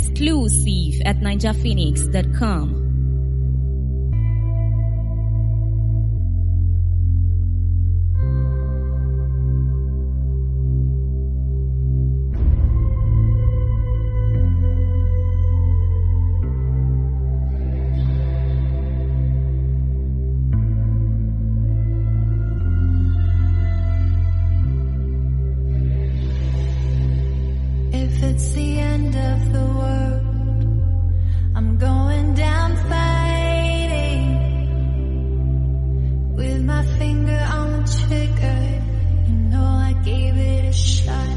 Exclusive at ninjaphoenix.com. If it's the end of the world, I'm going down fighting, with my finger on the trigger. You know I gave it a shot.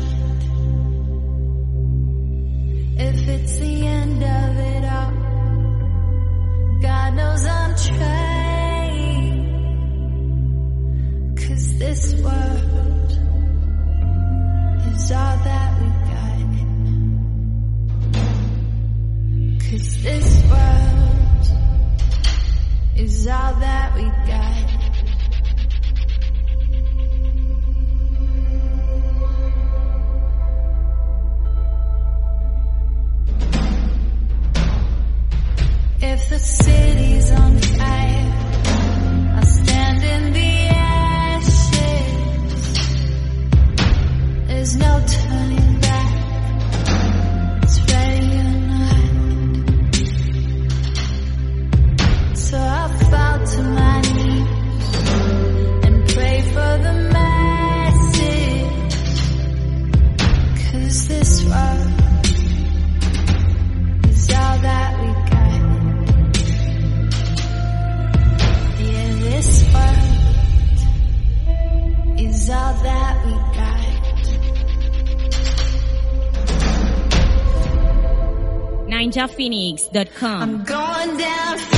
If it's the end of it all, God knows I'm trying, 'cause this world is all that we got. 'Cause this world is all that we got. If the city's on fire, I'll stand in the ashes. There's no turning back. It's ready or not. So I fall to my knees and pray for the masses. 'Cause this world is all that we got. Yeah, this world is all that we got. ninjaphoenix.com. I'm going down.